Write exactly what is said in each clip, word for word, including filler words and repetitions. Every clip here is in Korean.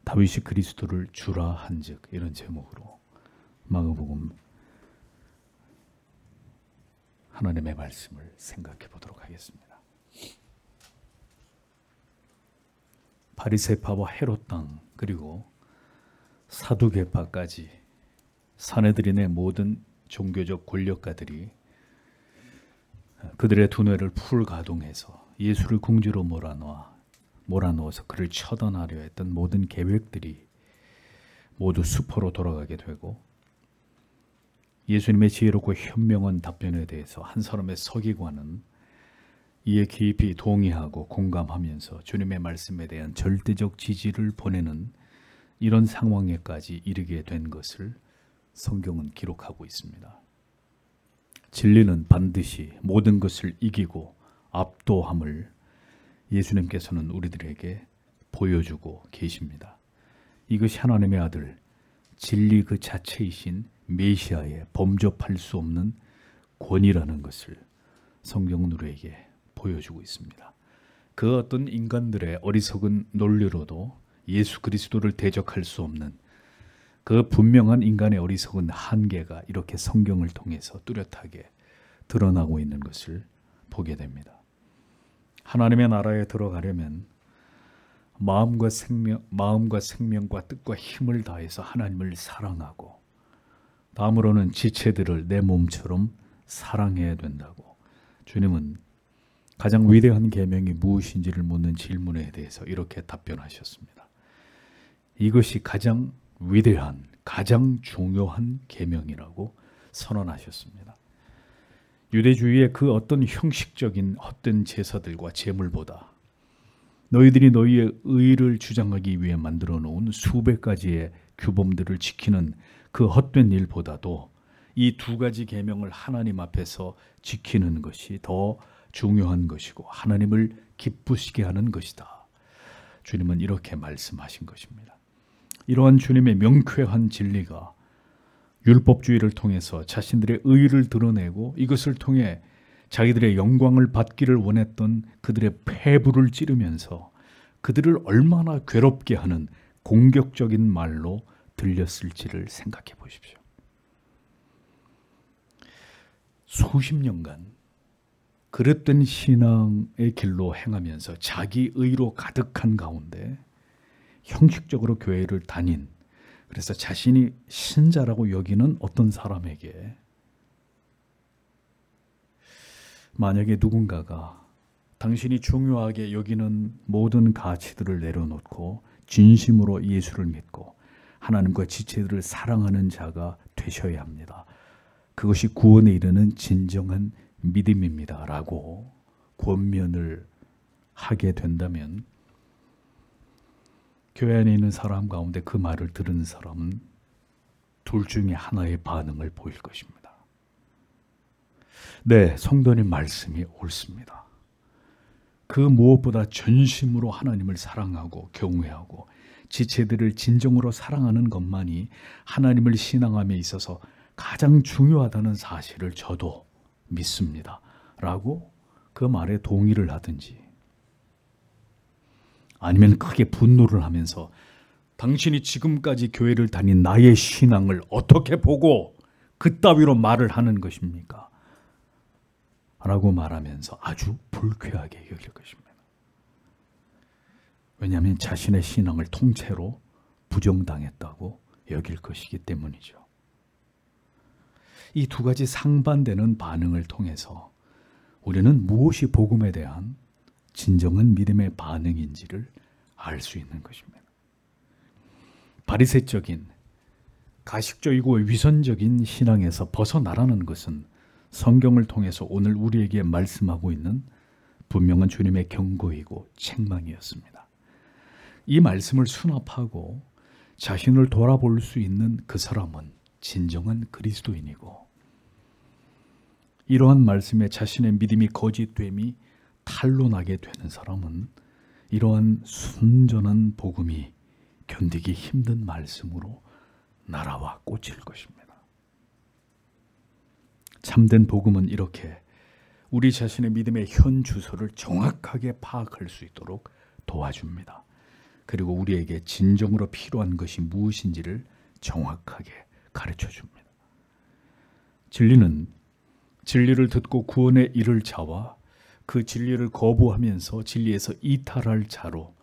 다윗이 그리스도를 주라 한즉, 이런 제목으로 마가복음 하나님의 말씀을 생각해 보도록 하겠습니다. 바리새파와 헤롯 당 그리고 사두개파까지 사내들인의 모든 종교적 권력가들이 그들의 두뇌를 풀 가동해서 예수를 궁지로 몰아넣어 몰아넣어서 그를 처단하려 했던 모든 계획들이 모두 수포로 돌아가게 되고, 예수님의 지혜롭고 현명한 답변에 대해서 한 사람의 서기관은 이에 깊이 동의하고 공감하면서 주님의 말씀에 대한 절대적 지지를 보내는 이런 상황에까지 이르게 된 것을 성경은 기록하고 있습니다. 진리는 반드시 모든 것을 이기고 압도함을 예수님께서는 우리들에게 보여주고 계십니다. 이것이 하나님의 아들, 진리 그 자체이신 메시아의 범접할 수 없는 권위라는 것을 성경은 우리에게 보여주고 있습니다. 그 어떤 인간들의 어리석은 논리로도 예수 그리스도를 대적할 수 없는 그 분명한 인간의 어리석은 한계가 이렇게 성경을 통해서 뚜렷하게 드러나고 있는 것을 보게 됩니다. 하나님의 나라에 들어가려면 마음과 생명, 마음과 생명과 뜻과 힘을 다해서 하나님을 사랑하고, 다음으로는 지체들을 내 몸처럼 사랑해야 된다고 주님은 가장 위대한 계명이 무엇인지를 묻는 질문에 대해서 이렇게 답변하셨습니다. 이것이 가장 위대한, 가장 중요한 계명이라고 선언하셨습니다. 유대주의의 그 어떤 형식적인 헛된 제사들과 제물보다 너희들이 너희의 의를 주장하기 위해 만들어 놓은 수백 가지의 규범들을 지키는 그 헛된 일보다도 이 두 가지 계명을 하나님 앞에서 지키는 것이 더 중요한 것이고 하나님을 기쁘시게 하는 것이다. 주님은 이렇게 말씀하신 것입니다. 이러한 주님의 명쾌한 진리가 율법주의를 통해서 자신들의 의의를 드러내고 이것을 통해 자기들의 영광을 받기를 원했던 그들의 폐부를 찌르면서 그들을 얼마나 괴롭게 하는 공격적인 말로 들렸을지를 생각해 보십시오. 수십 년간 그릇된 신앙의 길로 행하면서 자기 의로 가득한 가운데 형식적으로 교회를 다닌, 그래서 자신이 신자라고 여기는 어떤 사람에게 만약에 누군가가 당신이 중요하게 여기는 모든 가치들을 내려놓고 진심으로 예수를 믿고 하나님과 지체들을 사랑하는 자가 되셔야 합니다. 그것이 구원에 이르는 진정한 믿음입니다. 라고 권면을 하게 된다면 교회 안에 있는 사람 가운데 그 말을 들은 사람은 둘 중에 하나의 반응을 보일 것입니다. 네, 성도님 말씀이 옳습니다. 그 무엇보다 전심으로 하나님을 사랑하고 경외하고 지체들을 진정으로 사랑하는 것만이 하나님을 신앙함에 있어서 가장 중요하다는 사실을 저도 믿습니다. 라고 그 말에 동의를 하든지, 아니면 크게 분노를 하면서 당신이 지금까지 교회를 다닌 나의 신앙을 어떻게 보고 그따위로 말을 하는 것입니까? 라고 말하면서 아주 불쾌하게 여길 것입니다. 왜냐하면 자신의 신앙을 통째로 부정당했다고 여길 것이기 때문이죠. 이 두 가지 상반되는 반응을 통해서 우리는 무엇이 복음에 대한 진정한 믿음의 반응인지를 알 수 있는 것입니다. 바리새적인 가식적이고 위선적인 신앙에서 벗어나라는 것은 성경을 통해서 오늘 우리에게 말씀하고 있는 분명한 주님의 경고이고 책망이었습니다. 이 말씀을 수납하고 자신을 돌아볼 수 있는 그 사람은 진정한 그리스도인이고, 이러한 말씀에 자신의 믿음이 거짓됨이 탄로나게 되는 사람은 이러한 순전한 복음이 견디기 힘든 말씀으로 날아와 꽂힐 것입니다. 참된 복음은 이렇게 우리 자신의 믿음의 현 주소를 정확하게 파악할 수 있도록 도와줍니다. 그리고 우리에게 진정으로 필요한 것이 무엇인지를 정확하게 가르쳐 줍니다. 진리는 진리를 듣고 구원에 이를 자와 그 진리를 거부하면서 진리에서 이탈할 자로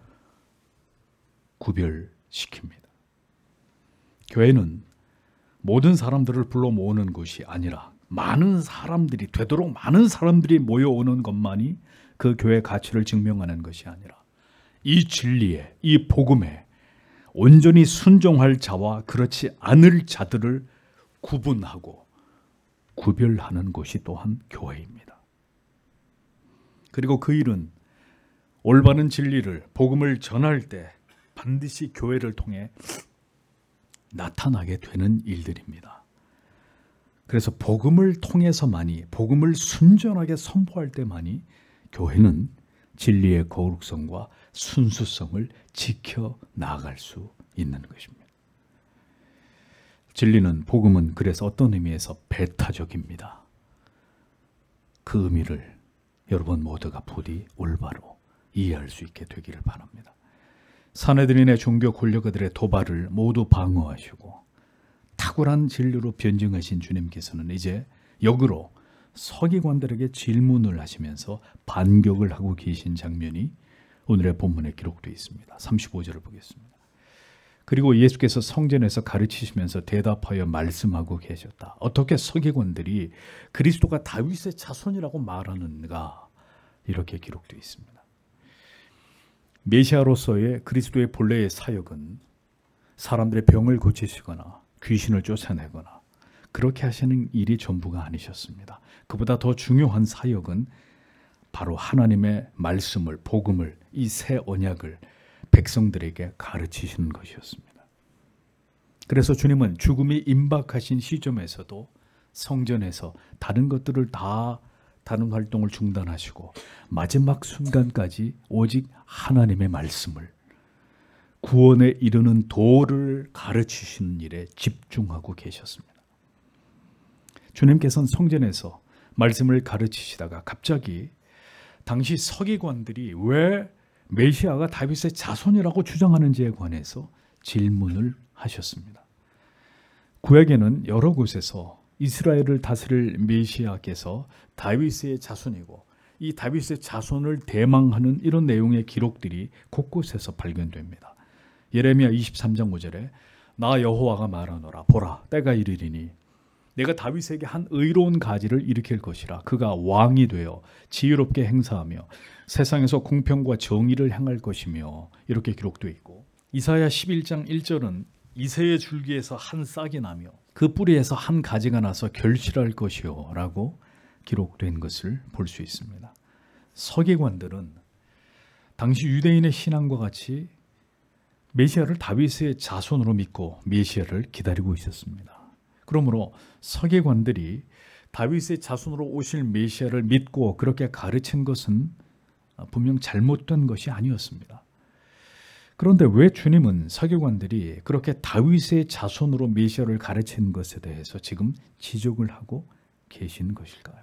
구별시킵니다. 교회는 모든 사람들을 불러 모으는 곳이 아니라 많은 사람들이, 되도록 많은 사람들이 모여오는 것만이 그 교회의 가치를 증명하는 것이 아니라 이 진리에, 이 복음에 온전히 순종할 자와 그렇지 않을 자들을 구분하고 구별하는 곳이 또한 교회입니다. 그리고 그 일은 올바른 진리를, 복음을 전할 때 반드시 교회를 통해 나타나게 되는 일들입니다. 그래서 복음을 통해서만이, 복음을 순전하게 선포할 때만이 교회는 진리의 거룩성과 순수성을 지켜 나아갈 수 있는 것입니다. 진리는, 복음은 그래서 어떤 의미에서 배타적입니다. 그 의미를 여러분 모두가 부디 올바로 이해할 수 있게 되기를 바랍니다. 사내들인의 종교 권력들의 도발을 모두 방어하시고 탁월한 진리로 변증하신 주님께서는 이제 역으로 서기관들에게 질문을 하시면서 반격을 하고 계신 장면이 오늘의 본문에 기록되어 있습니다. 삼십오 절을 보겠습니다. 그리고 예수께서 성전에서 가르치시면서 대답하여 말씀하고 계셨다. 어떻게 서기관들이 그리스도가 다윗의 자손이라고 말하는가? 이렇게 기록되어 있습니다. 메시아로서의 그리스도의 본래의 사역은 사람들의 병을 고치시거나 귀신을 쫓아내거나 그렇게 하시는 일이 전부가 아니셨습니다. 그보다 더 중요한 사역은 바로 하나님의 말씀을, 복음을, 이 새 언약을 백성들에게 가르치시는 것이었습니다. 그래서 주님은 죽음이 임박하신 시점에서도 성전에서 다른 것들을 다, 다른 활동을 중단하시고 마지막 순간까지 오직 하나님의 말씀을, 구원에 이르는 도를 가르치시는 일에 집중하고 계셨습니다. 주님께서는 성전에서 말씀을 가르치시다가 갑자기 당시 서기관들이 왜 메시아가 다윗의 자손이라고 주장하는지에 관해서 질문을 하셨습니다. 구약에는 여러 곳에서 이스라엘을 다스릴 메시아께서 다윗의 자손이고 이 다윗의 자손을 대망하는 이런 내용의 기록들이 곳곳에서 발견됩니다. 예레미야 이십삼 장 오 절에 나 여호와가 말하노라 보라 때가 이르리니 내가 다윗에게 한 의로운 가지를 일으킬 것이라. 그가 왕이 되어 지혜롭게 행사하며 세상에서 공평과 정의를 행할 것이며 이렇게 기록되어 있고, 이사야 십일 장 일 절은 이새의 줄기에서 한 싹이 나며 그 뿌리에서 한 가지가 나서 결실할 것이요 라고 기록된 것을 볼 수 있습니다. 서기관들은 당시 유대인의 신앙과 같이 메시아를 다윗의 자손으로 믿고 메시아를 기다리고 있었습니다. 그러므로 서기관들이 다윗의 자손으로 오실 메시아를 믿고 그렇게 가르친 것은 분명 잘못된 것이 아니었습니다. 그런데 왜 주님은 서기관들이 그렇게 다윗의 자손으로 메시아를 가르친 것에 대해서 지금 지적을 하고 계신 것일까요?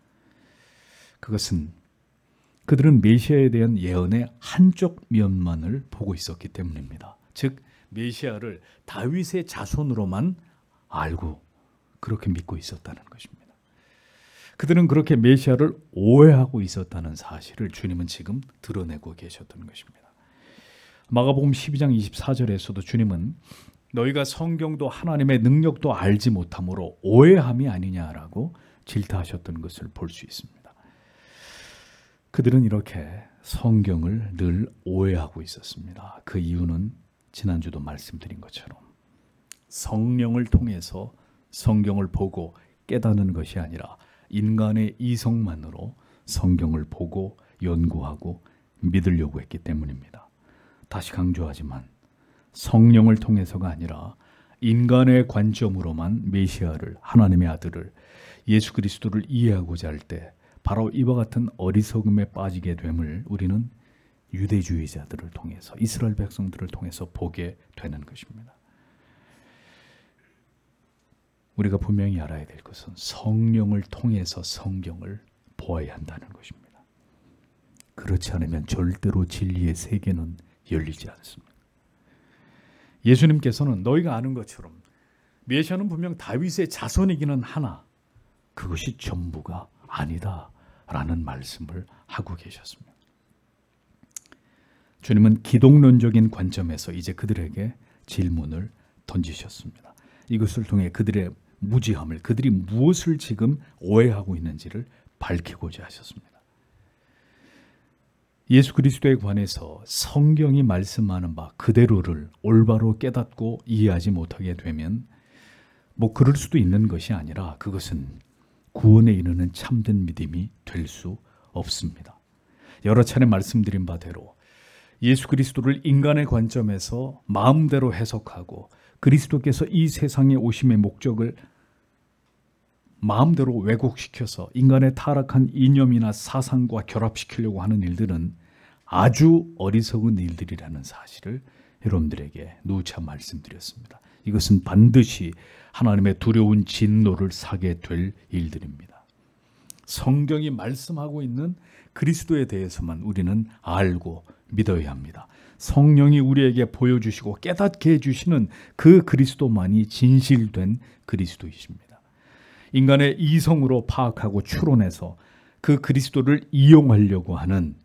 그것은 그들은 메시아에 대한 예언의 한쪽 면만을 보고 있었기 때문입니다. 즉 메시아를 다윗의 자손으로만 알고 그렇게 믿고 있었다는 것입니다. 그들은 그렇게 메시아를 오해하고 있었다는 사실을 주님은 지금 드러내고 계셨던 것입니다. 마가복음 십이 장 이십사 절에서도 주님은 너희가 성경도 하나님의 능력도 알지 못함으로 오해함이 아니냐라고 질타하셨던 것을 볼 수 있습니다. 그들은 이렇게 성경을 늘 오해하고 있었습니다. 그 이유는 지난주도 말씀드린 것처럼 성령을 통해서 성경을 보고 깨닫는 것이 아니라 인간의 이성만으로 성경을 보고 연구하고 믿으려고 했기 때문입니다. 다시 강조하지만 성령을 통해서가 아니라 인간의 관점으로만 메시아를, 하나님의 아들을, 예수 그리스도를 이해하고자 할 때 바로 이와 같은 어리석음에 빠지게 됨을 우리는 유대주의자들을 통해서, 이스라엘 백성들을 통해서 보게 되는 것입니다. 우리가 분명히 알아야 될 것은 성령을 통해서 성경을 보아야 한다는 것입니다. 그렇지 않으면 절대로 진리의 세계는 열리지 않습니다. 예수님께서는 너희가 아는 것처럼 메시아는 분명 다윗의 자손이기는 하나 그것이 전부가 아니다 라는 말씀을 하고 계셨습니다. 주님은 기독론적인 관점에서 이제 그들에게 질문을 던지셨습니다. 이것을 통해 그들의 무지함을, 그들이 무엇을 지금 오해하고 있는지를 밝히고자 하셨습니다. 예수 그리스도에 관해서 성경이 말씀하는 바 그대로를 올바로 깨닫고 이해하지 못하게 되면 뭐 그럴 수도 있는 것이 아니라 그것은 구원에 이르는 참된 믿음이 될 수 없습니다. 여러 차례 말씀드린 바대로 예수 그리스도를 인간의 관점에서 마음대로 해석하고 그리스도께서 이 세상에 오심의 목적을 마음대로 왜곡시켜서 인간의 타락한 이념이나 사상과 결합시키려고 하는 일들은 아주 어리석은 일들이라는 사실을 여러분들에게 누차 말씀드렸습니다. 이것은 반드시 하나님의 두려운 진노를 사게 될 일들입니다. 성경이 말씀하고 있는 그리스도에 대해서만 우리는 알고 믿어야 합니다. 성령이 우리에게 보여주시고 깨닫게 해주시는 그 그리스도만이 진실된 그리스도이십니다. 인간의 이성으로 파악하고 추론해서 그 그리스도를 이용하려고 하는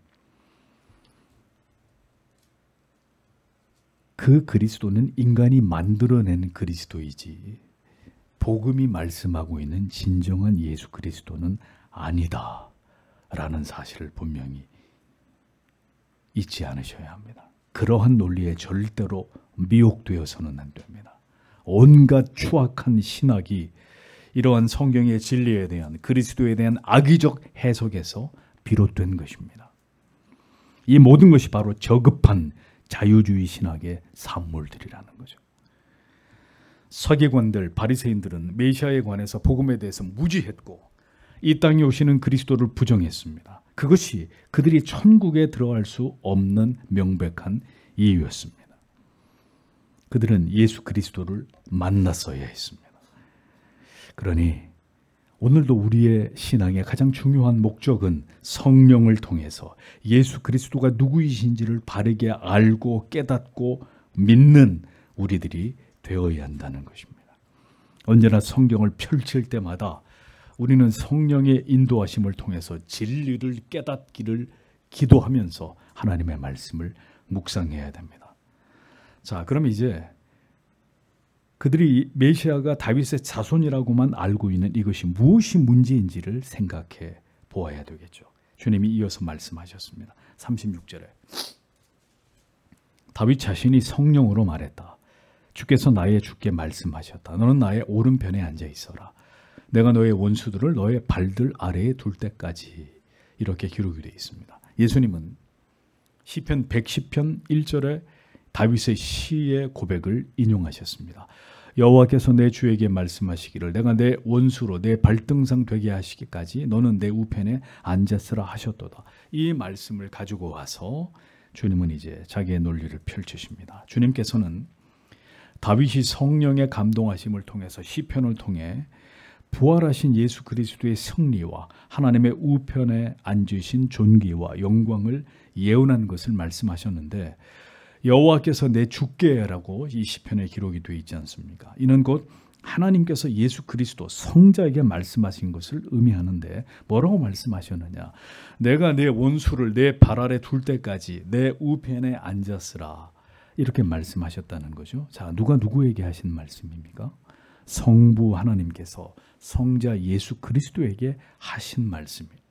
그 그리스도는 인간이 만들어낸 그리스도이지 복음이 말씀하고 있는 진정한 예수 그리스도는 아니다 라는 사실을 분명히 잊지 않으셔야 합니다. 그러한 논리에 절대로 미혹되어서는 안 됩니다. 온갖 추악한 신학이 이러한 성경의 진리에 대한 그리스도에 대한 악의적 해석에서 비롯된 것입니다. 이 모든 것이 바로 저급한 자유주의 신학의 산물들이라는 거죠. 서기관들, 바리새인들은 메시아에 관해서 복음에 대해서 무지했고 이 땅에 오시는 그리스도를 부정했습니다. 그것이 그들이 천국에 들어갈 수 없는 명백한 이유였습니다. 그들은 예수 그리스도를 만났어야 했습니다. 그러니 오늘도 우리의 신앙의 가장 중요한 목적은 성령을 통해서 예수 그리스도가 누구이신지를 바르게 알고 깨닫고 믿는 우리들이 되어야 한다는 것입니다. 언제나 성경을 펼칠 때마다 우리는 성령의 인도하심을 통해서 진리를 깨닫기를 기도하면서 하나님의 말씀을 묵상해야 됩니다. 자, 그럼 이제 그들이 메시아가 다윗의 자손이라고만 알고 있는 이것이 무엇이 문제인지를 생각해 보아야 되겠죠. 주님이 이어서 말씀하셨습니다. 삼십육 절에 다윗 자신이 성령으로 말했다. 주께서 나의 주께 말씀하셨다. 너는 나의 오른편에 앉아 있어라. 내가 너의 원수들을 너의 발들 아래에 둘 때까지. 이렇게 기록이 되어 있습니다. 예수님은 시편 백십 편 일 절에 다윗의 시의 고백을 인용하셨습니다. 여호와께서 내 주에게 말씀하시기를 내가 내 원수로 내 발등상 되게 하시기까지 너는 내 우편에 앉았으라 하셨도다. 이 말씀을 가지고 와서 주님은 이제 자기의 논리를 펼치십니다. 주님께서는 다윗이 성령의 감동하심을 통해서 시편을 통해 부활하신 예수 그리스도의 승리와 하나님의 우편에 앉으신 존귀와 영광을 예언한 것을 말씀하셨는데 여호와께서 내 주께라고 이 시편에 기록이 되어 있지 않습니까? 이는 곧 하나님께서 예수 그리스도 성자에게 말씀하신 것을 의미하는데 뭐라고 말씀하셨느냐? 내가 내 원수를 내 발 아래 둘 때까지 내 우편에 앉았으라. 이렇게 말씀하셨다는 거죠. 자, 누가 누구에게 하신 말씀입니까? 성부 하나님께서 성자 예수 그리스도에게 하신 말씀입니다.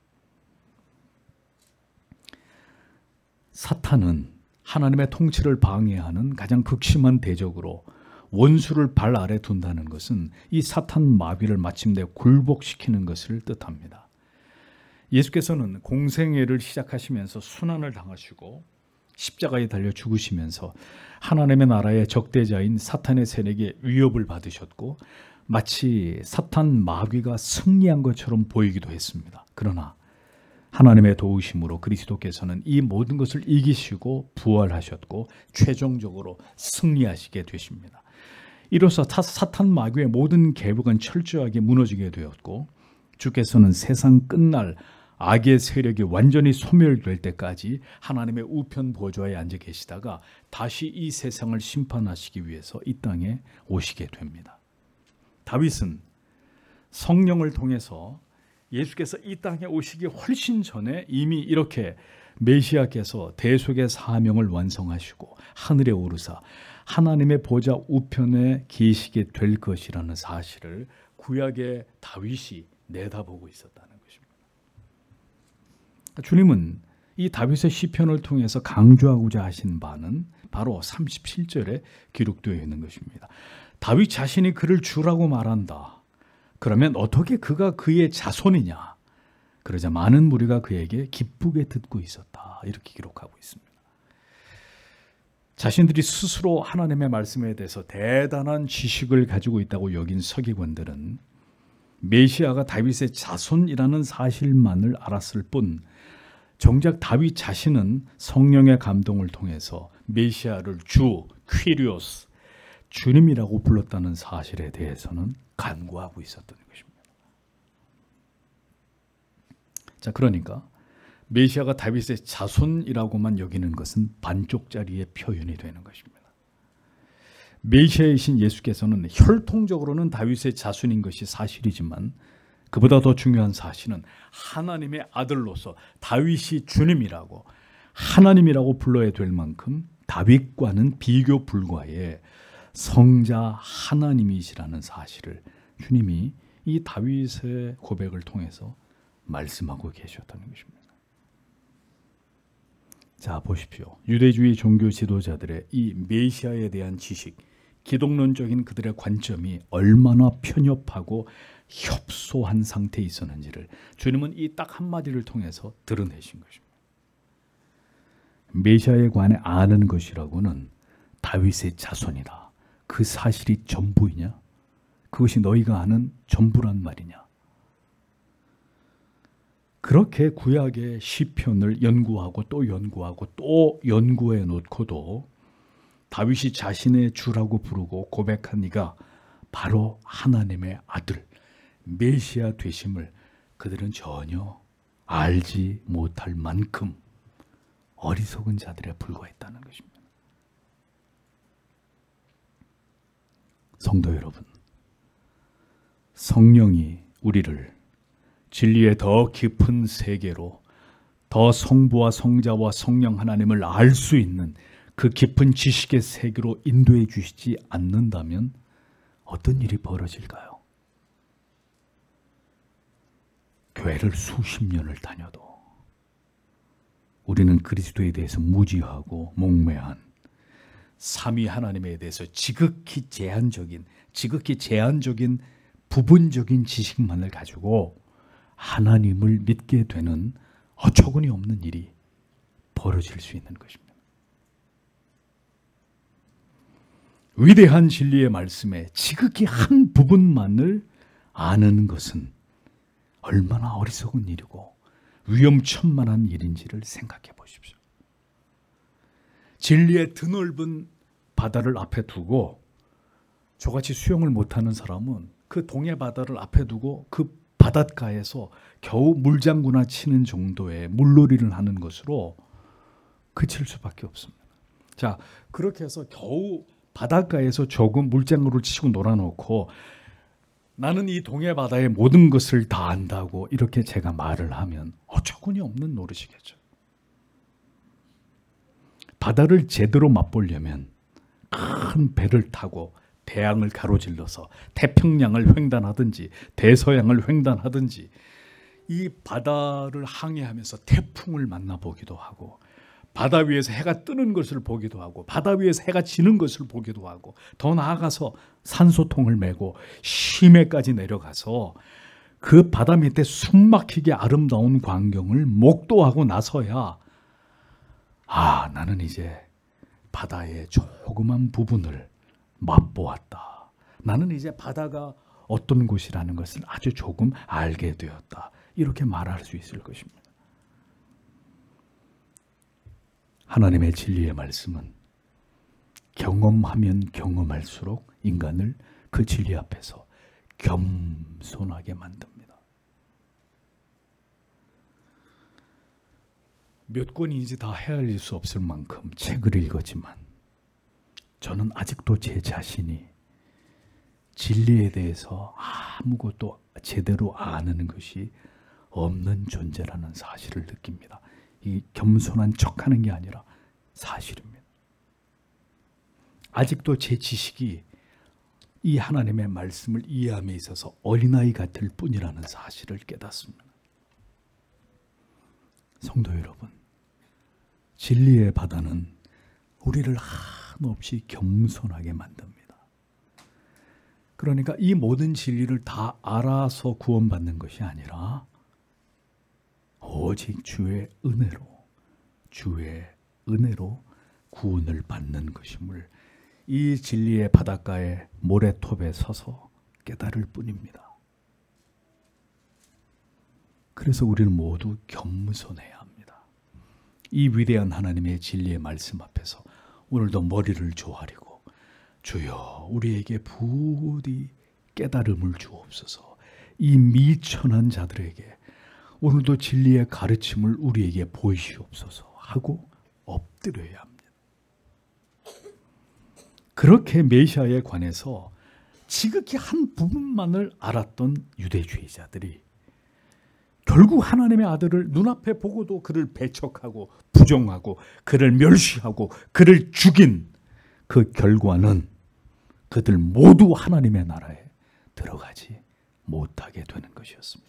사탄은 하나님의 통치를 방해하는 가장 극심한 대적으로 원수를 발 아래 둔다는 것은 이 사탄 마귀를 마침내 굴복시키는 것을 뜻합니다. 예수께서는 공생애를 시작하시면서 순환을 당하시고 십자가에 달려 죽으시면서 하나님의 나라의 적대자인 사탄의 세력에 위협을 받으셨고 마치 사탄 마귀가 승리한 것처럼 보이기도 했습니다. 그러나 하나님의 도우심으로 그리스도께서는 이 모든 것을 이기시고 부활하셨고 최종적으로 승리하시게 되십니다. 이로써 사탄 마귀의 모든 계획은 철저하게 무너지게 되었고 주께서는 세상 끝날 악의 세력이 완전히 소멸될 때까지 하나님의 우편 보좌에 앉아 계시다가 다시 이 세상을 심판하시기 위해서 이 땅에 오시게 됩니다. 다윗은 성령을 통해서 예수께서 이 땅에 오시기 훨씬 전에 이미 이렇게 메시아께서 대속의 사명을 완성하시고 하늘에 오르사 하나님의 보좌 우편에 계시게 될 것이라는 사실을 구약의 다윗이 내다보고 있었다는 것입니다. 주님은 이 다윗의 시편을 통해서 강조하고자 하신 바는 바로 삼십칠 절에 기록되어 있는 것입니다. 다윗 자신이 그를 주라고 말한다. 그러면 어떻게 그가 그의 자손이냐? 그러자 많은 무리가 그에게 기쁘게 듣고 있었다. 이렇게 기록하고 있습니다. 자신들이 스스로 하나님의 말씀에 대해서 대단한 지식을 가지고 있다고 여긴 서기관들은 메시아가 다윗의 자손이라는 사실만을 알았을 뿐 정작 다윗 자신은 성령의 감동을 통해서 메시아를 주, 퀴리오스, 주님이라고 불렀다는 사실에 대해서는 간구하고 있었던 것입니다. 자, 그러니까 메시아가 다윗의 자손이라고만 여기는 것은 반쪽짜리의 표현이 되는 것입니다. 메시아이신 예수께서는 혈통적으로는 다윗의 자손인 것이 사실이지만 그보다 더 중요한 사실은 하나님의 아들로서 다윗이 주님이라고 하나님이라고 불러야 될 만큼 다윗과는 비교 불가의 성자 하나님이시라는 사실을 주님이 이 다윗의 고백을 통해서 말씀하고 계셨다는 것입니다. 자, 보십시오. 유대주의 종교 지도자들의 이 메시아에 대한 지식, 기독론적인 그들의 관점이 얼마나 편협하고 협소한 상태에 있었는지를 주님은 이 딱 한마디를 통해서 드러내신 것입니다. 메시아에 관해 아는 것이라고는 다윗의 자손이다. 그 사실이 전부이냐? 그것이 너희가 아는 전부란 말이냐? 그렇게 구약의 시편을 연구하고 또 연구하고 또 연구해 놓고도 다윗이 자신의 주라고 부르고 고백한 이가 바로 하나님의 아들 메시아 되심을 그들은 전혀 알지 못할 만큼 어리석은 자들에 불과했다는 것입니다. 성도 여러분, 성령이 우리를 진리의 더 깊은 세계로 더 성부와 성자와 성령 하나님을 알 수 있는 그 깊은 지식의 세계로 인도해 주시지 않는다면 어떤 일이 벌어질까요? 교회를 수십 년을 다녀도 우리는 그리스도에 대해서 무지하고 목매한 삼위 하나님에 대해서 지극히 제한적인 지극히 제한적인 부분적인 지식만을 가지고 하나님을 믿게 되는 어처구니 없는 일이 벌어질 수 있는 것입니다. 위대한 진리의 말씀에 지극히 한 부분만을 아는 것은 얼마나 어리석은 일이고 위험천만한 일인지를 생각해 보십시오. 진리의 드넓은 바다를 앞에 두고 저같이 수영을 못하는 사람은 그 동해 바다를 앞에 두고 그 바닷가에서 겨우 물장구나 치는 정도의 물놀이를 하는 것으로 그칠 수밖에 없습니다. 자, 그렇게 해서 겨우 바닷가에서 조금 물장구를 치고 놀아놓고 나는 이 동해 바다의 모든 것을 다 안다고 이렇게 제가 말을 하면 어처구니 없는 노릇이겠죠. 바다를 제대로 맛보려면 큰 배를 타고 대양을 가로질러서 태평양을 횡단하든지 대서양을 횡단하든지 이 바다를 항해하면서 태풍을 만나보기도 하고 바다 위에서 해가 뜨는 것을 보기도 하고 바다 위에서 해가 지는 것을 보기도 하고 더 나아가서 산소통을 메고 심해까지 내려가서 그 바다 밑에 숨막히게 아름다운 광경을 목도하고 나서야 아, 나는 이제 바다의 조그만 부분을 맛보았다. 나는 이제 바다가 어떤 곳이라는 것을 아주 조금 알게 되었다. 이렇게 말할 수 있을 것입니다. 하나님의 진리의 말씀은 경험하면 경험할수록 인간을 그 진리 앞에서 겸손하게 만듭니다. 몇 권인지 다 헤아릴 수 없을 만큼 책을 읽었지만 저는 아직도 제 자신이 진리에 대해서 아무것도 제대로 아는 것이 없는 존재라는 사실을 느낍니다. 이 겸손한 척하는 게 아니라 사실입니다. 아직도 제 지식이 이 하나님의 말씀을 이해함에 있어서 어린아이 같을 뿐이라는 사실을 깨닫습니다. 성도 여러분, 진리의 바다는 우리를 한없이 겸손하게 만듭니다. 그러니까 이 모든 진리를 다 알아서 구원받는 것이 아니라 오직 주의 은혜로, 주의 은혜로 구원을 받는 것임을 이 진리의 바닷가에 모래톱에 서서 깨달을 뿐입니다. 그래서 우리는 모두 겸손해야 합니다. 이 위대한 하나님의 진리의 말씀 앞에서 오늘도 머리를 조아리고 주여 우리에게 부디 깨달음을 주옵소서. 이 미천한 자들에게 오늘도 진리의 가르침을 우리에게 보이시옵소서 하고 엎드려야 합니다. 그렇게 메시아에 관해서 지극히 한 부분만을 알았던 유대주의자들이 결국 하나님의 아들을 눈앞에 보고도 그를 배척하고 부정하고 그를 멸시하고 그를 죽인 그 결과는 그들 모두 하나님의 나라에 들어가지 못하게 되는 것이었습니다.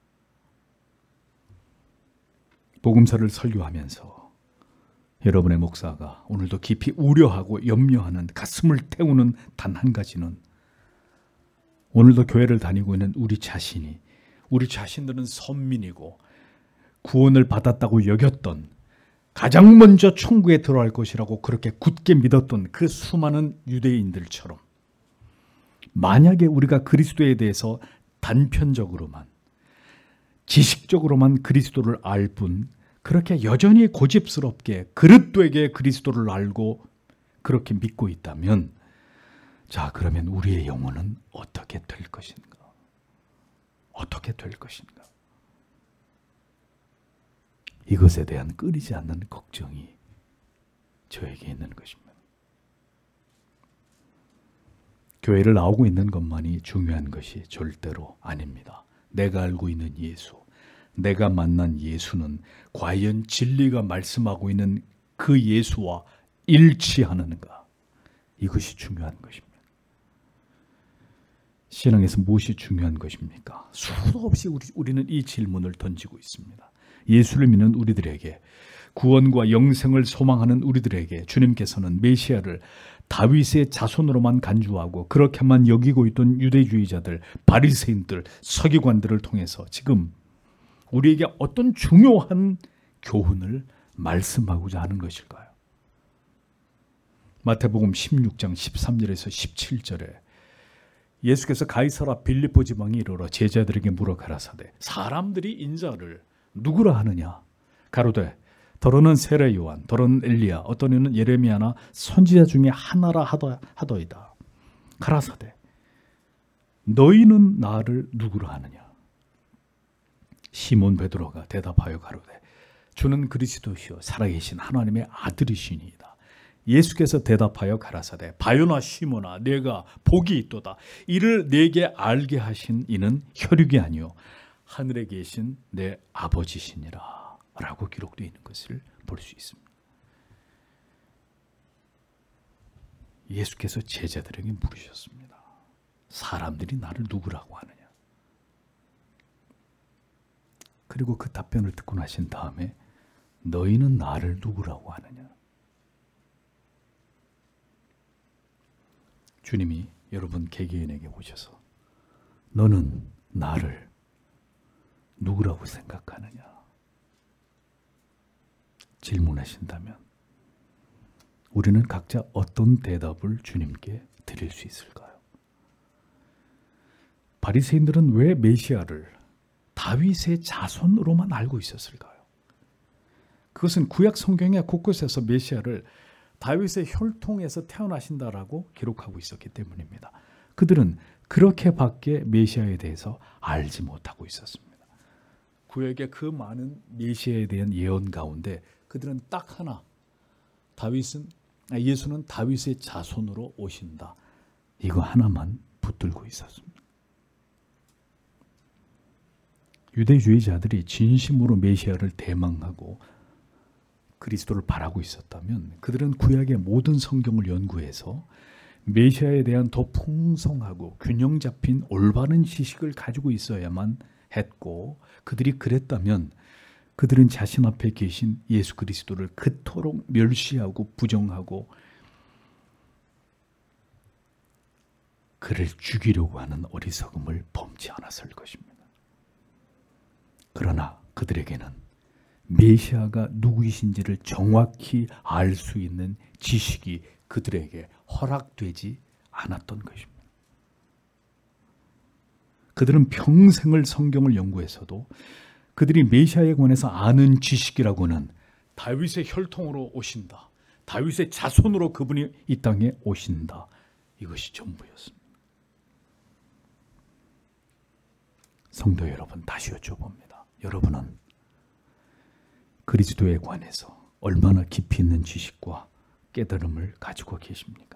복음서를 설교하면서 여러분의 목사가 오늘도 깊이 우려하고 염려하는 가슴을 태우는 단 한 가지는 오늘도 교회를 다니고 있는 우리 자신이 우리 자신들은 선민이고 구원을 받았다고 여겼던 가장 먼저 천국에 들어갈 것이라고 그렇게 굳게 믿었던 그 수많은 유대인들처럼 만약에 우리가 그리스도에 대해서 단편적으로만 지식적으로만 그리스도를 알 뿐 그렇게 여전히 고집스럽게 그릇되게 그리스도를 알고 그렇게 믿고 있다면 자 그러면 우리의 영혼은 어떻게 될 것인가? 어떻게 될 것인가? 이것에 대한 끊이지 않는 걱정이 저에게 있는 것입니다. 교회를 나오고 있는 것만이 중요한 것이 절대로 아닙니다. 내가 알고 있는 예수, 내가 만난 예수는 과연 진리가 말씀하고 있는 그 예수와 일치하는가? 이것이 중요한 것입니다. 신앙에서 무엇이 중요한 것입니까? 수도 없이 우리, 우리는 이 질문을 던지고 있습니다. 예수를 믿는 우리들에게, 구원과 영생을 소망하는 우리들에게 주님께서는 메시아를 다윗의 자손으로만 간주하고 그렇게만 여기고 있던 유대주의자들, 바리새인들, 서기관들을 통해서 지금 우리에게 어떤 중요한 교훈을 말씀하고자 하는 것일까요? 마태복음 십육 장 십삼 절에서 십칠 절에 예수께서 가이사라 빌립보 지방에 이르러 제자들에게 물어 가라사대 사람들이 인자를 누구라 하느냐? 가로되 더러는 세례 요한, 더러는 엘리야, 어떤 이는 예레미야나 선지자 중에 하나라 하더, 하더이다. 가라사대 너희는 나를 누구라 하느냐? 시몬 베드로가 대답하여 가로되 주는 그리스도시요 살아계신 하나님의 아들이시니이다. 예수께서 대답하여 가라사대 바요나 시몬아 내가 복이 있도다. 이를 내게 알게 하신 이는 혈육이 아니요 하늘에 계신 내 아버지시니라 라고 기록되어 있는 것을 볼 수 있습니다. 예수께서 제자들에게 물으셨습니다. 사람들이 나를 누구라고 하느냐? 그리고 그 답변을 듣고 나신 다음에 너희는 나를 누구라고 하느냐? 주님이 여러분 개개인에게 오셔서 너는 나를 누구라고 생각하느냐? 질문하신다면 우리는 각자 어떤 대답을 주님께 드릴 수 있을까요? 바리새인들은 왜 메시아를 다윗의 자손으로만 알고 있었을까요? 그것은 구약 성경의 곳곳에서 메시아를 다윗의 혈통에서 태어나신다라고 기록하고 있었기 때문입니다. 그들은 그렇게밖에 메시아에 대해서 알지 못하고 있었습니다. 구약의 그 많은 메시아에 대한 예언 가운데 그들은 딱 하나, 다윗은 아, 예수는 다윗의 자손으로 오신다, 이거 하나만 붙들고 있었습니다. 유대주의자들이 진심으로 메시아를 대망하고 그리스도를 바라고 있었다면 그들은 구약의 모든 성경을 연구해서 메시아에 대한 더 풍성하고 균형 잡힌 올바른 지식을 가지고 있어야만 했고, 그들이 그랬다면 그들은 자신 앞에 계신 예수 그리스도를 그토록 멸시하고 부정하고 그를 죽이려고 하는 어리석음을 범치 않았을 것입니다. 그러나 그들에게는 메시아가 누구이신지를 정확히 알 수 있는 지식이 그들에게 허락되지 않았던 것입니다. 그들은 평생을 성경을 연구해서도 그들이 메시아에 관해서 아는 지식이라고는 다윗의 혈통으로 오신다, 다윗의 자손으로 그분이 이 땅에 오신다, 이것이 전부였습니다. 성도 여러분, 다시 여쭤봅니다. 여러분은 그리스도에 관해서 얼마나 깊이 있는 지식과 깨달음을 가지고 계십니까?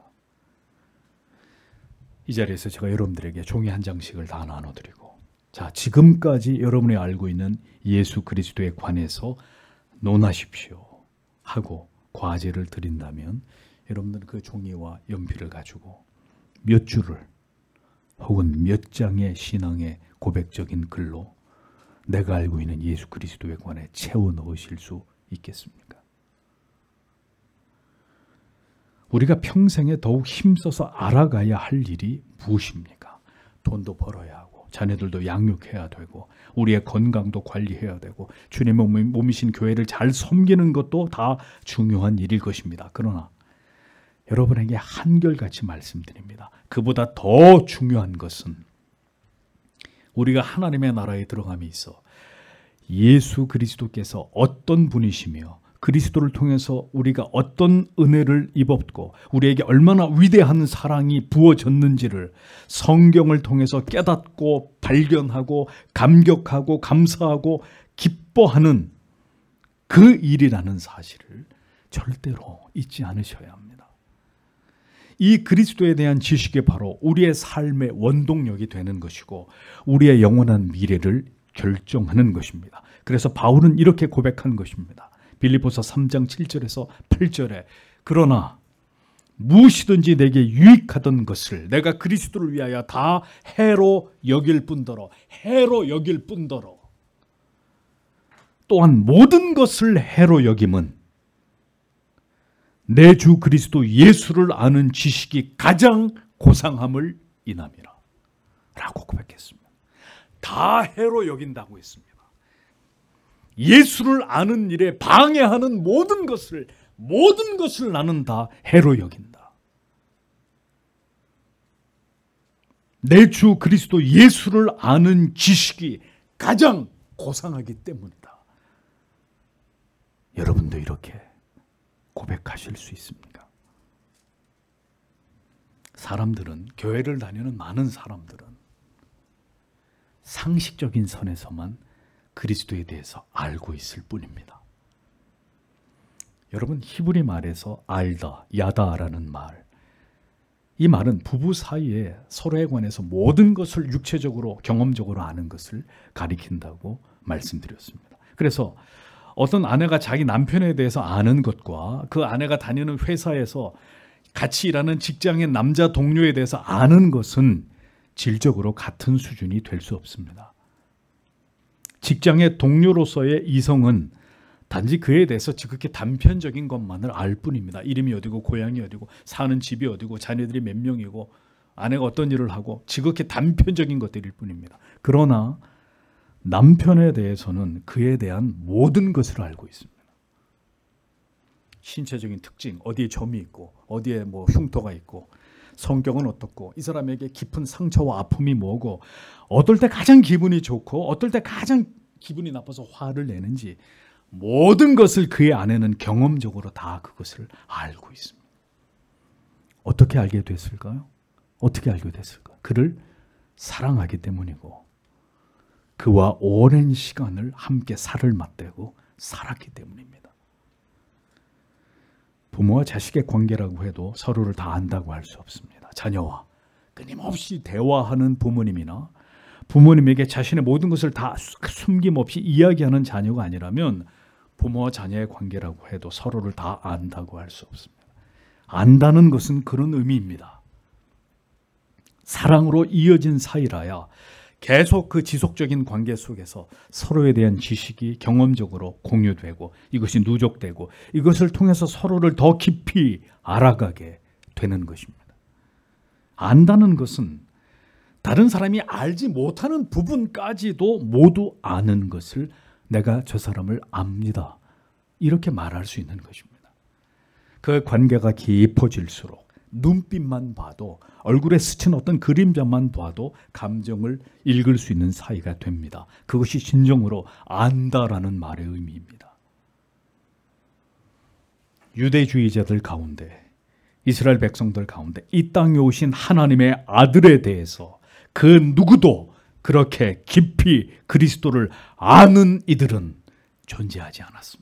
이 자리에서 제가 여러분들에게 종이 한 장씩을 다 나눠드리고, 자, 지금까지 여러분이 알고 있는 예수 그리스도에 관해서 논하십시오 하고 과제를 드린다면, 여러분들은 그 종이와 연필을 가지고 몇 줄을 혹은 몇 장의 신앙의 고백적인 글로 내가 알고 있는 예수 그리스도에 관해 채워 넣으실 수 있겠습니까? 우리가 평생에 더욱 힘써서 알아가야 할 일이 무엇입니까? 돈도 벌어야 하고, 자녀들도 양육해야 되고, 우리의 건강도 관리해야 되고, 주님의 몸이신 교회를 잘 섬기는 것도 다 중요한 일일 것입니다. 그러나 여러분에게 한결같이 말씀드립니다. 그보다 더 중요한 것은 우리가 하나님의 나라에 들어감에 있어 예수 그리스도께서 어떤 분이시며 그리스도를 통해서 우리가 어떤 은혜를 입었고 우리에게 얼마나 위대한 사랑이 부어졌는지를 성경을 통해서 깨닫고 발견하고 감격하고 감사하고 기뻐하는 그 일이라는 사실을 절대로 잊지 않으셔야 합니다. 이 그리스도에 대한 지식이 바로 우리의 삶의 원동력이 되는 것이고 우리의 영원한 미래를 결정하는 것입니다. 그래서 바울은 이렇게 고백한 것입니다. 빌립보서 삼 장 칠 절에서 팔 절에 그러나 무엇이든지 내게 유익하던 것을 내가 그리스도를 위하여 다 해로 여길 뿐더러 해로 여길 뿐더러 또한 모든 것을 해로 여김은 내 주 그리스도 예수를 아는 지식이 가장 고상함을 인함이라 라고 고백했습니다. 다 해로 여긴다고 했습니다. 예수를 아는 일에 방해하는 모든 것을 모든 것을 나는 다 해로 여긴다. 내 주 그리스도 예수를 아는 지식이 가장 고상하기 때문이다. 여러분도 이렇게 고백하실 수 있습니까? 사람들은, 교회를 다니는 많은 사람들은 상식적인 선에서만 그리스도에 대해서 알고 있을 뿐입니다. 여러분, 히브리 말에서 알다, 야다라는 말, 이 말은 부부 사이에 서로에 관해서 모든 것을 육체적으로 경험적으로 아는 것을 가리킨다고 말씀드렸습니다. 그래서 어떤 아내가 자기 남편에 대해서 아는 것과 그 아내가 다니는 회사에서 같이 일하는 직장의 남자 동료에 대해서 아는 것은 질적으로 같은 수준이 될 수 없습니다. 직장의 동료로서의 이성은 단지 그에 대해서 지극히 단편적인 것만을 알 뿐입니다. 이름이 어디고 고향이 어디고 사는 집이 어디고 자녀들이 몇 명이고 아내가 어떤 일을 하고 지극히 단편적인 것들일 뿐입니다. 그러나 남편에 대해서는 그에 대한 모든 것을 알고 있습니다. 신체적인 특징, 어디에 점이 있고 어디에 뭐 흉터가 있고 성격은 어떻고 이 사람에게 깊은 상처와 아픔이 뭐고 어떨 때 가장 기분이 좋고 어떨 때 가장 기분이 나빠서 화를 내는지 모든 것을 그의 아내는 경험적으로 다 그것을 알고 있습니다. 어떻게 알게 됐을까요? 어떻게 알게 됐을까요? 그를 사랑하기 때문이고 그와 오랜 시간을 함께 살을 맞대고 살았기 때문입니다. 부모와 자식의 관계라고 해도 서로를 다 안다고 할 수 없습니다. 자녀와 끊임없이 대화하는 부모님이나 부모님에게 자신의 모든 것을 다 숨김없이 이야기하는 자녀가 아니라면 부모와 자녀의 관계라고 해도 서로를 다 안다고 할 수 없습니다. 안다는 것은 그런 의미입니다. 사랑으로 이어진 사이라야 계속 그 지속적인 관계 속에서 서로에 대한 지식이 경험적으로 공유되고 이것이 누적되고 이것을 통해서 서로를 더 깊이 알아가게 되는 것입니다. 안다는 것은 다른 사람이 알지 못하는 부분까지도 모두 아는 것을 내가 저 사람을 압니다. 이렇게 말할 수 있는 것입니다. 그 관계가 깊어질수록 눈빛만 봐도 얼굴에 스친 어떤 그림자만 봐도 감정을 읽을 수 있는 사이가 됩니다. 그것이 진정으로 안다라는 말의 의미입니다. 유대주의자들 가운데 이스라엘 백성들 가운데 이 땅에 오신 하나님의 아들에 대해서 그 누구도 그렇게 깊이 그리스도를 아는 이들은 존재하지 않았습니다.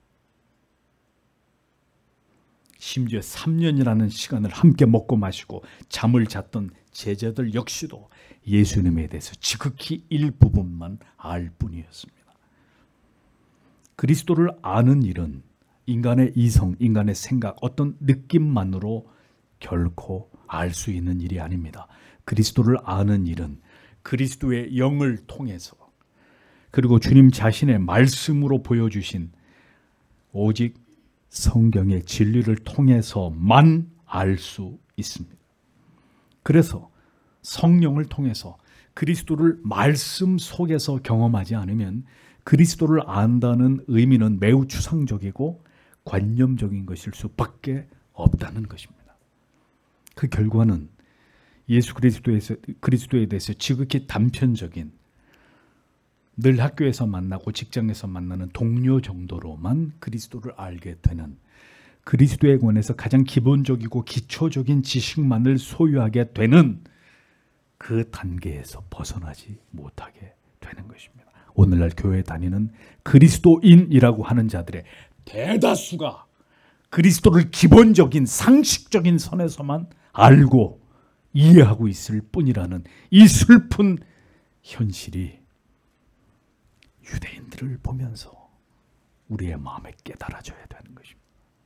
심지어 삼 년이라는 시간을 함께 먹고 마시고 잠을 잤던 제자들 역시도 예수님에 대해서 지극히 일부분만 알 뿐이었습니다. 그리스도를 아는 일은 인간의 이성, 인간의 생각, 어떤 느낌만으로 결코 알 수 있는 일이 아닙니다. 그리스도를 아는 일은 그리스도의 영을 통해서 그리고 주님 자신의 말씀으로 보여주신 오직 성경의 진리를 통해서만 알 수 있습니다. 그래서 성령을 통해서 그리스도를 말씀 속에서 경험하지 않으면 그리스도를 안다는 의미는 매우 추상적이고 관념적인 것일 수밖에 없다는 것입니다. 그 결과는 예수 그리스도에서, 그리스도에 대해서 지극히 단편적인 늘 학교에서 만나고 직장에서 만나는 동료 정도로만 그리스도를 알게 되는 그리스도에 관해서 가장 기본적이고 기초적인 지식만을 소유하게 되는 그 단계에서 벗어나지 못하게 되는 것입니다. 오늘날 교회에 다니는 그리스도인이라고 하는 자들의 대다수가 그리스도를 기본적인 상식적인 선에서만 알고 이해하고 있을 뿐이라는 이 슬픈 현실이 유대인들을 보면서 우리의 마음에 깨달아져야 되는 것입니다.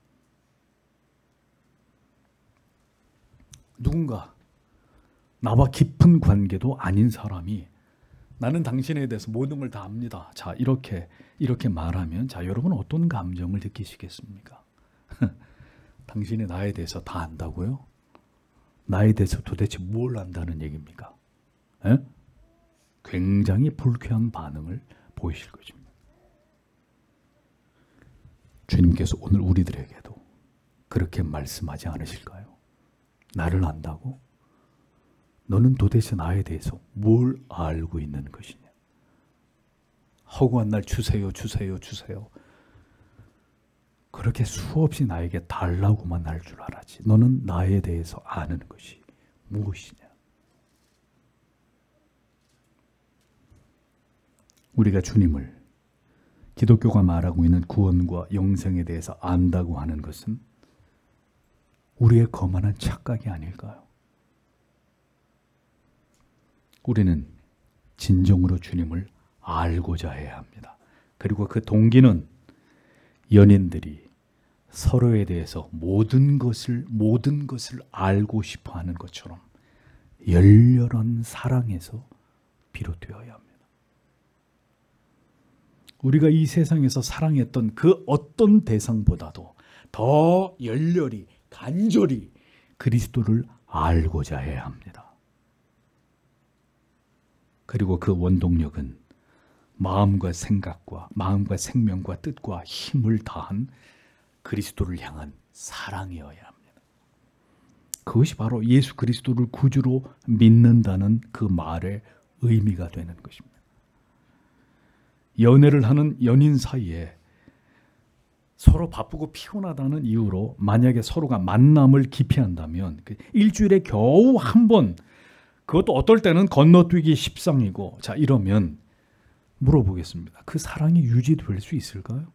누군가 나와 깊은 관계도 아닌 사람이 나는 당신에 대해서 모든 걸 다 압니다. 자, 이렇게 이렇게 말하면 자, 여러분 어떤 감정을 느끼시겠습니까? 당신이 나에 대해서 다 안다고요? 나에 대해서 도대체 뭘 안다는 얘기입니까? 에? 굉장히 불쾌한 반응을 보이실 것입니다. 주님께서 오늘 우리들에게도 그렇게 말씀하지 않으실까요? 나를 안다고? 너는 도대체 나에 대해서 뭘 알고 있는 것이냐? 허구한 날 주세요, 주세요, 주세요. 그렇게 수없이 나에게 달라고만 할 줄 알았지. 너는 나에 대해서 아는 것이 무엇이냐? 우리가 주님을 기독교가 말하고 있는 구원과 영생에 대해서 안다고 하는 것은 우리의 거만한 착각이 아닐까요? 우리는 진정으로 주님을 알고자 해야 합니다. 그리고 그 동기는 연인들이 서로에 대해서 모든 것을 모든 것을 알고 싶어 하는 것처럼 열렬한 사랑에서 비롯되어야 합니다. 우리가 이 세상에서 사랑했던 그 어떤 대상보다도 더 열렬히 간절히 그리스도를 알고자 해야 합니다. 그리고 그 원동력은 마음과 생각과 마음과 생명과 뜻과 힘을 다한 그리스도를 향한 사랑이어야 합니다. 그것이 바로 예수 그리스도를 구주로 믿는다는 그 말의 의미가 되는 것입니다. 연애를 하는 연인 사이에 서로 바쁘고 피곤하다는 이유로 만약에 서로가 만남을 기피한다면 일주일에 겨우 한 번, 그것도 어떨 때는 건너뛰기 십상이고, 자 이러면 물어보겠습니다. 그 사랑이 유지될 수 있을까요?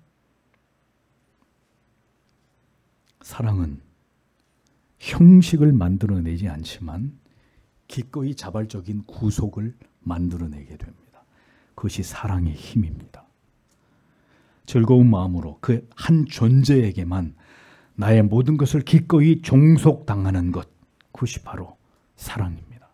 사랑은 형식을 만들어내지 않지만 기꺼이 자발적인 구속을 만들어내게 됩니다. 그것이 사랑의 힘입니다. 즐거운 마음으로 그 한 존재에게만 나의 모든 것을 기꺼이 종속당하는 것, 그것이 바로 사랑입니다.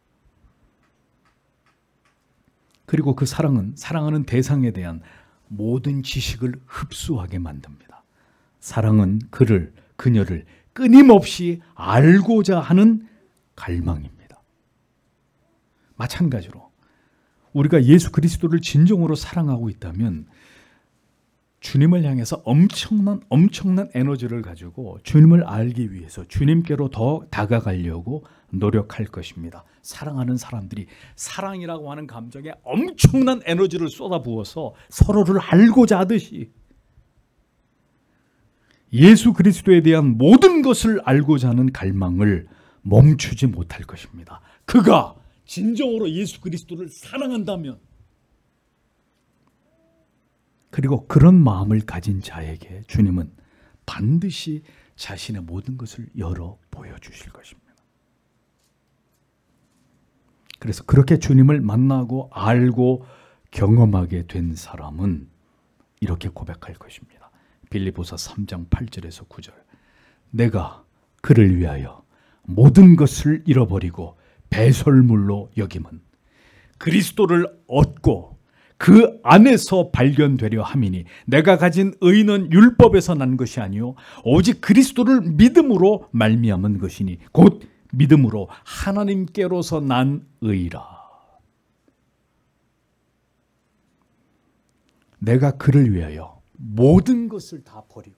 그리고 그 사랑은 사랑하는 대상에 대한 모든 지식을 흡수하게 만듭니다. 사랑은 그를, 그녀를 끊임없이 알고자 하는 갈망입니다. 마찬가지로 우리가 예수 그리스도를 진정으로 사랑하고 있다면 주님을 향해서 엄청난 엄청난 에너지를 가지고 주님을 알기 위해서 주님께로 더 다가가려고 노력할 것입니다. 사랑하는 사람들이 사랑이라고 하는 감정에 엄청난 에너지를 쏟아부어서 서로를 알고자 하듯이 예수 그리스도에 대한 모든 것을 알고자 하는 갈망을 멈추지 못할 것입니다. 그가 진정으로 예수 그리스도를 사랑한다면, 그리고 그런 마음을 가진 자에게 주님은 반드시 자신의 모든 것을 열어 보여주실 것입니다. 그래서 그렇게 주님을 만나고 알고 경험하게 된 사람은 이렇게 고백할 것입니다. 빌립보서 삼 장 팔 절에서 구 절. 내가 그를 위하여 모든 것을 잃어버리고 배설물로 여김은 그리스도를 얻고 그 안에서 발견되려 함이니 내가 가진 의는 율법에서 난 것이 아니요 오직 그리스도를 믿음으로 말미암은 것이니 곧 믿음으로 하나님께로서 난 의라. 내가 그를 위하여 모든 것을 다 버리고,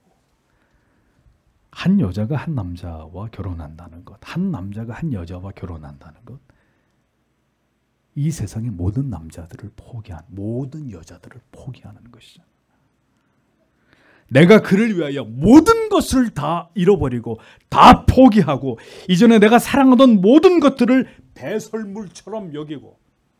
한 여자가 한 남자와 결혼한다는 것, 한 남자가 한 여자와 결혼한다는 것, 이 세상의 모든 남자들을 포기한, 모든 여자들을 포기하는 것이죠. 내가 그를 위하여 모든 것을 다 잃어버리고 다 포기하고 이전에 내가 사랑하던 모든 것들을 배설물처럼 여기고,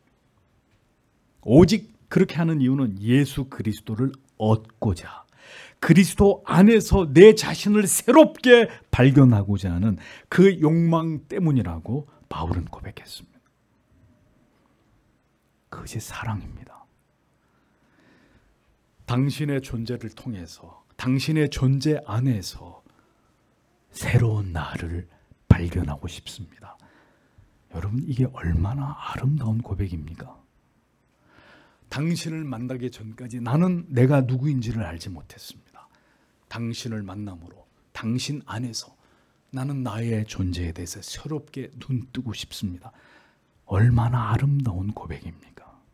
오직 그렇게 하는 이유는 예수 그리스도를 얻고자, 그리스도 안에서 내 자신을 새롭게 발견하고자 하는 그 욕망 때문이라고 바울은 고백했습니다. 그것이 사랑입니다. 당신의 존재를 통해서, 당신의 존재 안에서 새로운 나를 발견하고 싶습니다. 여러분, 이게 얼마나 아름다운 고백입니까? 당신을 만나기 전까지 나는 내가 누구인지를 알지 못했습니다. 당신을 만남으로 당신 안에서 나는 나의 존재에 대해서 새롭게 눈 뜨고 싶습니다. 얼마나 아름다운 고백입니까?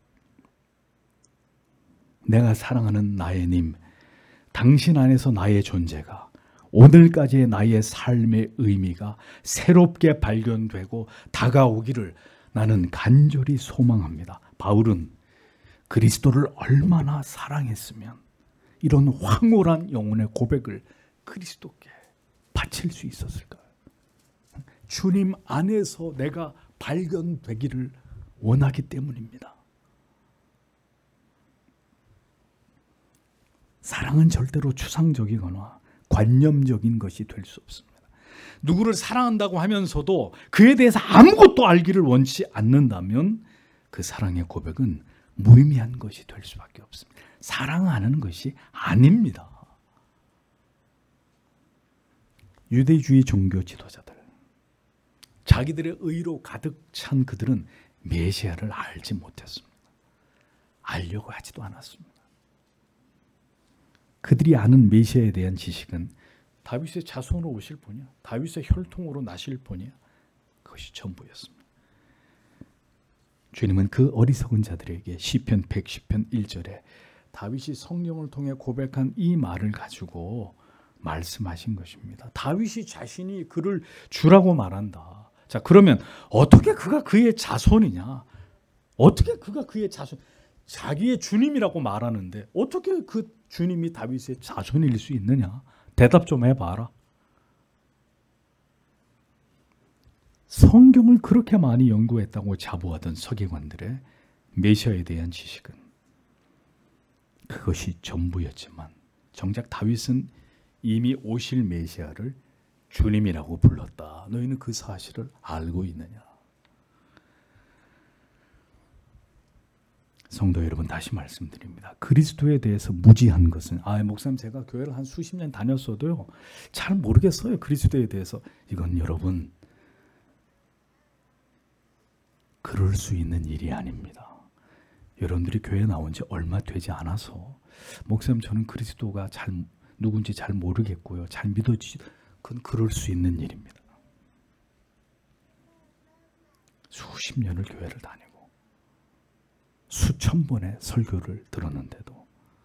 내가 사랑하는 나의 님, 당신 안에서 나의 존재가, 오늘까지의 나의 삶의 의미가 새롭게 발견되고 다가오기를 나는 간절히 소망합니다. 바울은 그리스도를 얼마나 사랑했으면 이런 황홀한 영혼의 고백을 그리스도께 바칠 수 있었을까요? 주님 안에서 내가 발견되기를 원하기 때문입니다. 사랑은 절대로 추상적이거나 관념적인 것이 될 수 없습니다. 누구를 사랑한다고 하면서도 그에 대해서 아무것도 알기를 원치 않는다면 그 사랑의 고백은 무의미한 것이 될 수밖에 없습니다. 사랑하는 것이 아닙니다. 유대주의 종교 지도자들, 자기들의 의로 가득 찬 그들은 메시아를 알지 못했습니다. 알려고 하지도 않았습니다. 그들이 아는 메시아에 대한 지식은 다윗의 자손으로 오실 분이야, 다윗의 혈통으로 나실 분이야, 그것이 전부였습니다. 주님은 그 어리석은 자들에게 시편 백십 편 일 절에 다윗이 성령을 통해 고백한 이 말을 가지고 말씀하신 것입니다. 다윗이 자신이 그를 주라고 말한다. 자, 그러면 어떻게 그가 그의 자손이냐? 어떻게 그가 그의 자손, 자기의 주님이라고 말하는데 어떻게 그 주님이 다윗의 자손일 수 있느냐? 대답 좀 해봐라. 성경을 그렇게 많이 연구했다고 자부하던 서기관들의 메시아에 대한 지식은 그것이 전부였지만 정작 다윗은 이미 오실 메시아를 주님이라고 불렀다. 너희는 그 사실을 알고 있느냐? 성도 여러분, 다시 말씀드립니다. 그리스도에 대해서 무지한 것은, 아, 목사님 제가 교회를 한 수십 년 다녔어도요 잘 모르겠어요 그리스도에 대해서. 이건 여러분 그럴 수 있는 일이 아닙니다. 여러분들이 교회에 나온 지 얼마 되지 않아서 목사님 저는 그리스도가 잘 누군지 잘 모르겠고요, 잘 믿어지지, 그건 그럴 수 있는 일입니다. 수십 년을 교회를 다니고 수천 번의 설교를 들었는데도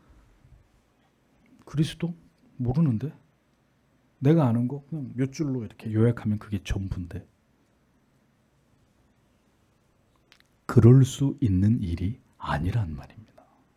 그리스도 모르는데, 내가 아는 거 그냥 몇 줄로 이렇게 요약하면 그게 전부인데, 그럴 수 있는 일이 아니란 말입니다.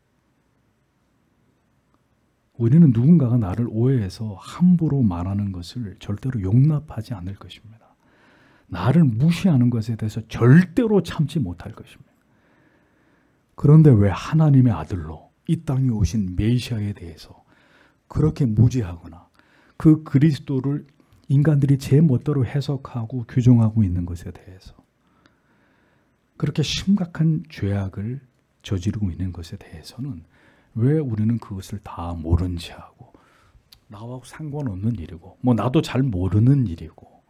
우리는 누군가가 나를 오해해서 함부로 말하는 것을 절대로 용납하지 않을 것입니다. 나를 무시하는 것에 대해서 절대로 참지 못할 것입니다. 그런데 왜 하나님의 아들로 이 땅에 오신 메시아에 대해서 그렇게 무지하거나 그 그리스도를 인간들이 제 멋대로 해석하고 규정하고 있는 것에 대해서 그렇게 심각한 죄악을 저지르고 있는 것에 대해서는 왜 우리는 그것을 다 모른 체 하고 나하고 상관없는 일이고 뭐 나도 잘 모르는 일이고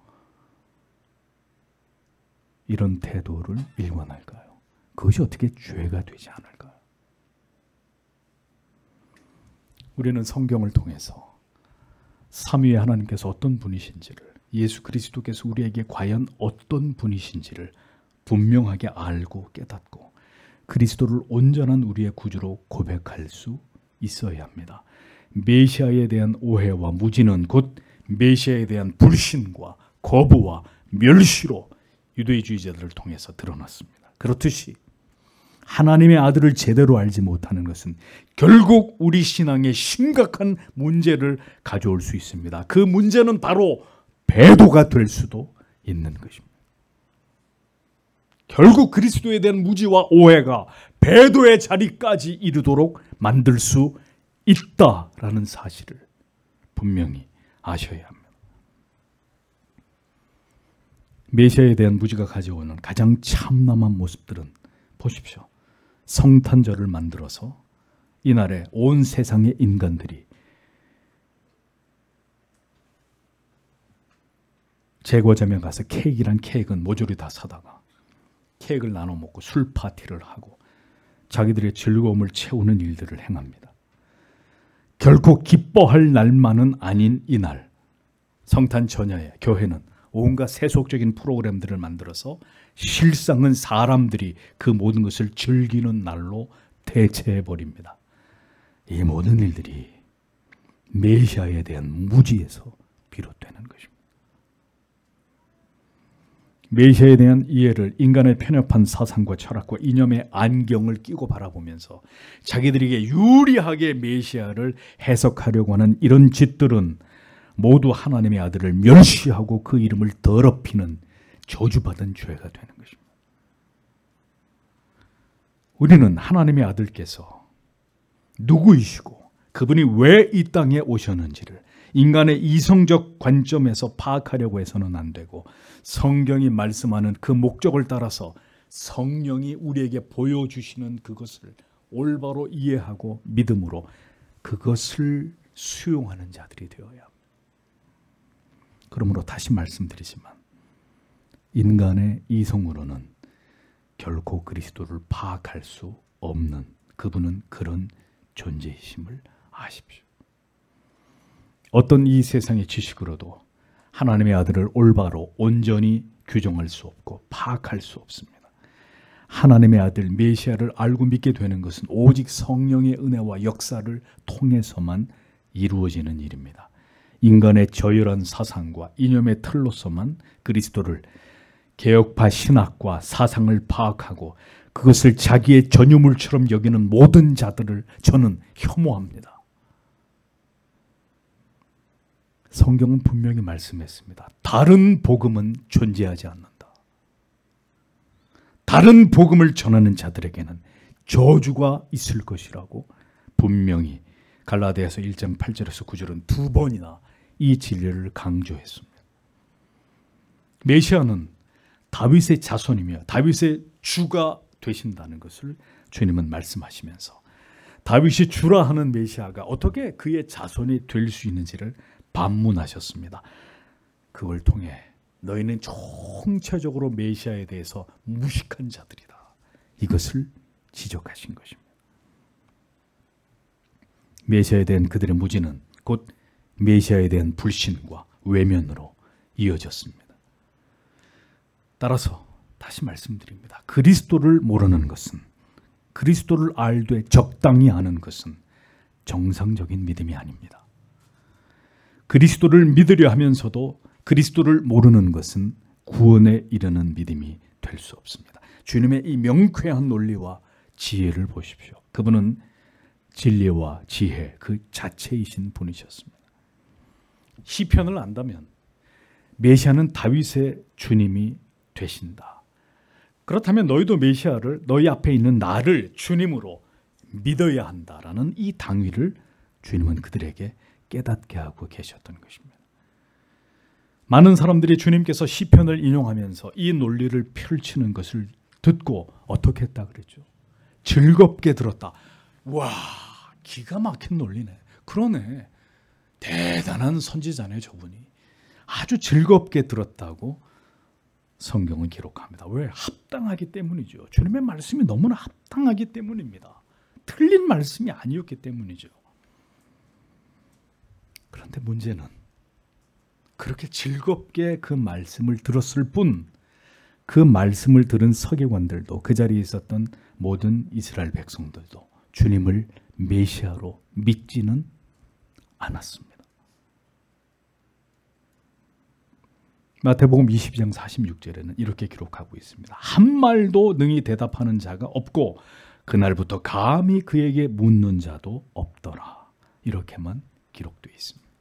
이런 태도를 일관할까요? 그것이 어떻게 죄가 되지 않을까요? 우리는 성경을 통해서 삼위의 하나님께서 어떤 분이신지를, 예수 그리스도께서 우리에게 과연 어떤 분이신지를 분명하게 알고 깨닫고 그리스도를 온전한 우리의 구주로 고백할 수 있어야 합니다. 메시아에 대한 오해와 무지는 곧 메시아에 대한 불신과 거부와 멸시로 유대주의자들을 통해서 드러났습니다. 그렇듯이 하나님의 아들을 제대로 알지 못하는 것은 결국 우리 신앙에 심각한 문제를 가져올 수 있습니다. 그 문제는 바로 배도가 될 수도 있는 것입니다. 결국 그리스도에 대한 무지와 오해가 배도의 자리까지 이르도록 만들 수 있다라는 사실을 분명히 아셔야 합니다. 메시아에 대한 무지가 가져오는 가장 참남한 모습들은 보십시오. 성탄절을 만들어서 이날에 온 세상의 인간들이 제과점에 가서 케이크란 케이크는 모조리 다 사다가 케이크를 나눠 먹고 술 파티를 하고 자기들의 즐거움을 채우는 일들을 행합니다. 결코 기뻐할 날만은 아닌 이날, 성탄 전야에 교회는 온갖 세속적인 프로그램들을 만들어서 실상은 사람들이 그 모든 것을 즐기는 날로 대체해버립니다. 이 모든 일들이 메시아에 대한 무지에서 비롯되는 것입니다. 메시아에 대한 이해를 인간의 편협한 사상과 철학과 이념의 안경을 끼고 바라보면서 자기들에게 유리하게 메시아를 해석하려고 하는 이런 짓들은 모두 하나님의 아들을 멸시하고 그 이름을 더럽히는 저주받은 죄가 되는 것입니다. 우리는 하나님의 아들께서 누구이시고 그분이 왜 이 땅에 오셨는지를 인간의 이성적 관점에서 파악하려고 해서는 안 되고 성경이 말씀하는 그 목적을 따라서 성령이 우리에게 보여주시는 그것을 올바로 이해하고 믿음으로 그것을 수용하는 자들이 되어야 합니다. 그러므로 다시 말씀드리지만 인간의 이성으로는 결코 그리스도를 파악할 수 없는, 그분은 그런 존재이심을 아십시오. 어떤 이 세상의 지식으로도 하나님의 아들을 올바로 온전히 규정할 수 없고 파악할 수 없습니다. 하나님의 아들 메시아를 알고 믿게 되는 것은 오직 성령의 은혜와 역사를 통해서만 이루어지는 일입니다. 인간의 저열한 사상과 이념의 틀로서만 그리스도를 개혁파 신학과 사상을 파악하고 그것을 자기의 전유물처럼 여기는 모든 자들을 저는 혐오합니다. 성경은 분명히 말씀했습니다. 다른 복음은 존재하지 않는다. 다른 복음을 전하는 자들에게는 저주가 있을 것이라고 분명히 갈라디아서 일 장 팔 절에서 구 절은 두 번이나 이 진리를 강조했습니다. 메시아는 다윗의 자손이며 다윗의 주가 되신다는 것을 주님은 말씀하시면서 다윗이 주라 하는 메시아가 어떻게 그의 자손이 될 수 있는지를 반문하셨습니다. 그걸 통해 너희는 총체적으로 메시아에 대해서 무식한 자들이다, 이것을 지적하신 것입니다. 메시아에 대한 그들의 무지는 곧 메시아에 대한 불신과 외면으로 이어졌습니다. 따라서 다시 말씀드립니다. 그리스도를 모르는 것은, 그리스도를 알되 적당히 아는 것은 정상적인 믿음이 아닙니다. 그리스도를 믿으려 하면서도 그리스도를 모르는 것은 구원에 이르는 믿음이 될 수 없습니다. 주님의 이 명쾌한 논리와 지혜를 보십시오. 그분은 진리와 지혜 그 자체이신 분이셨습니다. 시편을 안다면 메시아는 다윗의 주님이 되신다. 그렇다면 너희도 메시아를, 너희 앞에 있는 나를 주님으로 믿어야 한다라는 이 당위를 주님은 그들에게 깨닫게 하고 계셨던 것입니다. 많은 사람들이 주님께서 시편을 인용하면서 이 논리를 펼치는 것을 듣고 어떻게 했다 그랬죠? 즐겁게 들었다. 와, 기가 막힌 논리네. 그러네. 대단한 선지자네 저분이. 아주 즐겁게 들었다고 성경은 기록합니다. 왜? 합당하기 때문이죠. 주님의 말씀이 너무나 합당하기 때문입니다. 틀린 말씀이 아니었기 때문이죠. 그런데 문제는 그렇게 즐겁게 그 말씀을 들었을 뿐, 그 말씀을 들은 서기관들도, 그 자리에 있었던 모든 이스라엘 백성들도 주님을 메시아로 믿지는 않았습니다. 마태복음 이십 장 사십육 절에는 이렇게 기록하고 있습니다. 한 말도 능히 대답하는 자가 없고 그날부터 감히 그에게 묻는 자도 없더라. 이렇게만 기록되어 있습니다.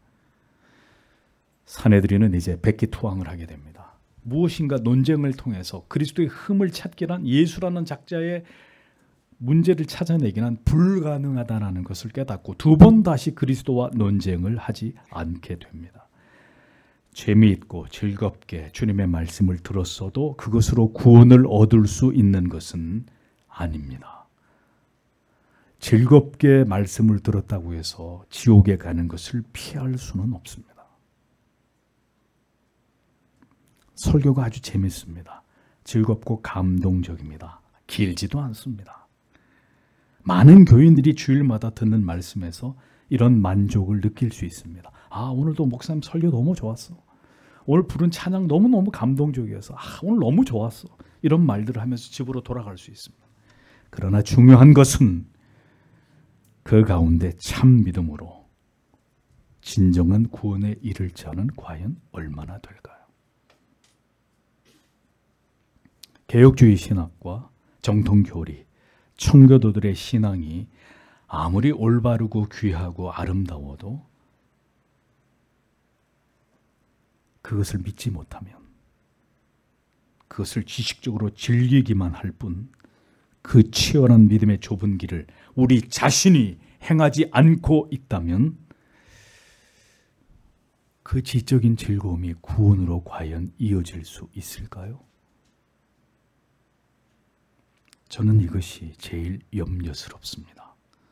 사내들이는 이제 백기투항을 하게 됩니다. 무엇인가 논쟁을 통해서 그리스도의 흠을 찾기란, 예수라는 작자의 문제를 찾아내기는 불가능하다는 것을 깨닫고 두 번 다시 그리스도와 논쟁을 하지 않게 됩니다. 재미있고 즐겁게 주님의 말씀을 들었어도 그것으로 구원을 얻을 수 있는 것은 아닙니다. 즐겁게 말씀을 들었다고 해서 지옥에 가는 것을 피할 수는 없습니다. 설교가 아주 재밌습니다. 즐겁고 감동적입니다. 길지도 않습니다. 많은 교인들이 주일마다 듣는 말씀에서 이런 만족을 느낄 수 있습니다. 아, 오늘도 목사님 설교 너무 좋았어. 오늘 부른 찬양 너무너무 감동적이어서 아, 오늘 너무 좋았어. 이런 말들을 하면서 집으로 돌아갈 수 있습니다. 그러나 중요한 것은 그 가운데 참 믿음으로 진정한 구원에 이를 자는 과연 얼마나 될까요? 개혁주의 신학과 정통교리, 청교도들의 신앙이 아무리 올바르고 귀하고 아름다워도 그것을 믿지 못하면, 그것을 지식적으로 즐기기만 할 뿐 그 치열한 믿음의 좁은 길을 우리 자신이 행하지 않고 있다면 그 지적인 즐거움이 구원으로 과연 이어질 수 있을까요? 저는 이것이 제일 염려스럽습니다.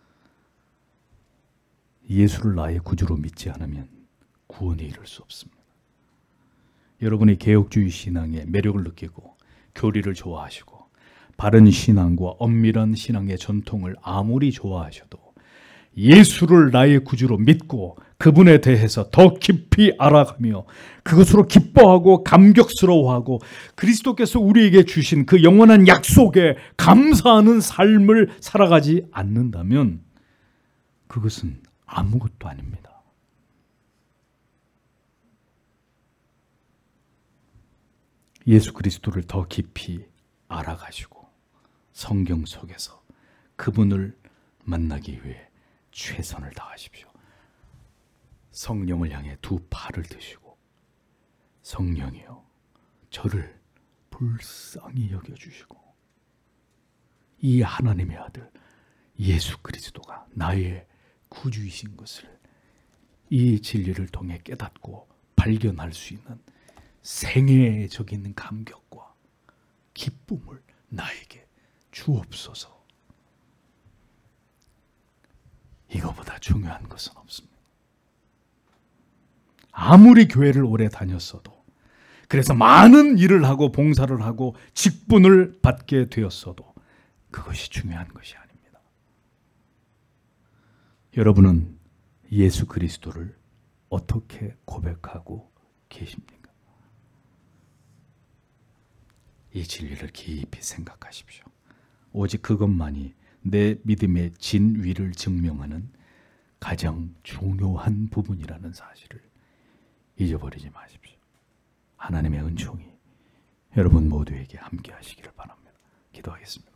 예수를 나의 구주로 믿지 않으면 구원에 이를 수 없습니다. 여러분이 개혁주의 신앙의 매력을 느끼고 교리를 좋아하시고 바른 신앙과 엄밀한 신앙의 전통을 아무리 좋아하셔도 예수를 나의 구주로 믿고 그분에 대해서 더 깊이 알아가며 그것으로 기뻐하고 감격스러워하고 그리스도께서 우리에게 주신 그 영원한 약속에 감사하는 삶을 살아가지 않는다면 그것은 아무것도 아닙니다. 예수 그리스도를 더 깊이 알아가시고 성경 속에서 그분을 만나기 위해 최선을 다하십시오. 성령을 향해 두 팔을 드시고 성령이여 저를 불쌍히 여겨주시고 이 하나님의 아들 예수 그리스도가 나의 구주이신 것을 이 진리를 통해 깨닫고 발견할 수 있는 생애적인 감격과 기쁨을 나에게 주옵소서. 이거보다 중요한 것은 없습니다. 아무리 교회를 오래 다녔어도, 그래서 많은 일을 하고 봉사를 하고 직분을 받게 되었어도 그것이 중요한 것이 아닙니다. 여러분은 예수 그리스도를 어떻게 고백하고 계십니까? 이 진리를 깊이 생각하십시오. 오직 그것만이 내 믿음의 진위를 증명하는 가장 중요한 부분이라는 사실을 잊어버리지 마십시오. 하나님의 은총이 여러분 모두에게 함께 하시기를 바랍니다. 기도하겠습니다.